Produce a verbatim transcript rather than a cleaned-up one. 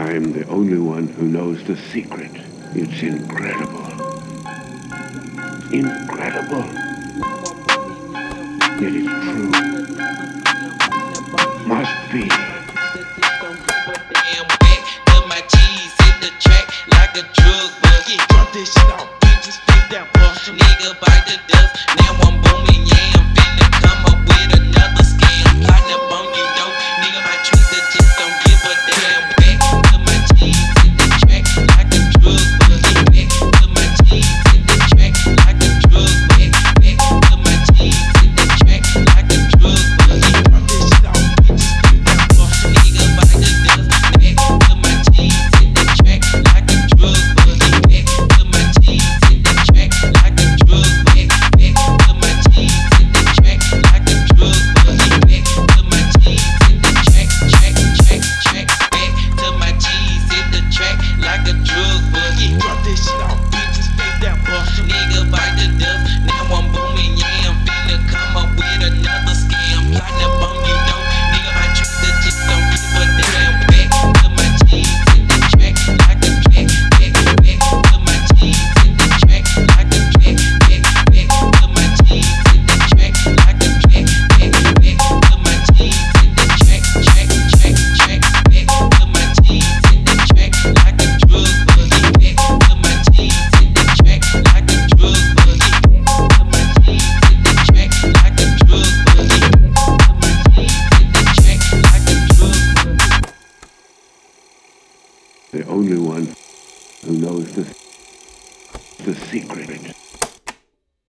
I'm the only one who knows the secret. It's incredible. Incredible. Yet it's true. Must be. Damn back to my cheese, hit the track like a drug buggy. Drop this shit off, bitches, spit that bust. Nigga bite the dust, now I'm booming, yeah, I'm finna come up with another scam. Plotting up on you, though, nigga, my trees that just don't give a damn. Back to my cheese, hit the track like a drug buggy. Back to my cheese, hit the track like a drug buggy. Back to my cheese, hit the track like a drug buggy. Drop this shit off, bitches, spit that bust. Nigga bite the dust, back to my cheese, hit the track like a drug buggy. Back to my cheese, hit the track like a drug buggy. Back to my cheese, hit the track like a drug buggy. Back to my cheese, hit the track, track, track, track. Back to my cheese, hit the track like a drug buggy. Drop this shit off, bitches, fake that bust. Nigga bite the dust, now I'm booming, yeah, I'm finna come up with another scam. Plotting up on you, though, nigga, my trick that just don't give a damn. Back to my cheese, hit the track like a track. Back, back to my cheese, hit the track like a track. Back, back to my cheese, hit the track like a track. Back, back to my cheese, hit the track, track, track, track. Back to my cheese, hit the track like a drug buggy. Back to my cheese, hit the track like a drug buggy. Back to my cheese, hit the track like a drug buggy. Back to my cheese, hit the track like a drug buggy. The only one who knows the, the secret.